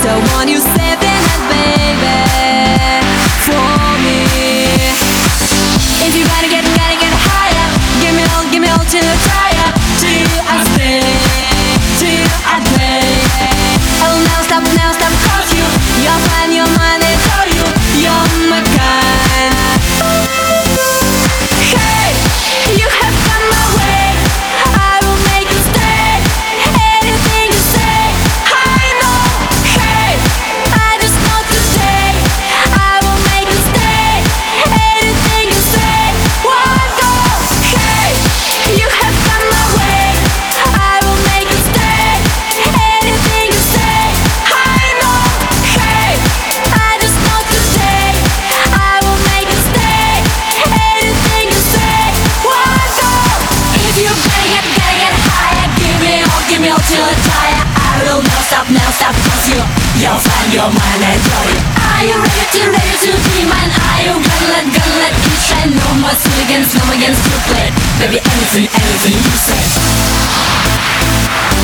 the one you saving it, baby, for me. If you gotta get higher, give me all till I tire, till I stay, till I pay. I will never stop, cause you're fine, you're mine, I told you, you're my kind. Hey, you have come my way, I will make you stay. Anything you say, I know. Hey, I just know today, I will make you stay. Anything you say, one go. Hey, you have come my way, I will make you stay. Anything you say, I know. Hey, I just know today, I will make you stay. Anything you say, one go. If you gotta get higher, give me all till I tire. I will never stop, cause you're fine, you're mine, I adore you. Are you ready to be mine? Are you gonna let it shine? No more silly games, no more games to play. Baby, anything you say.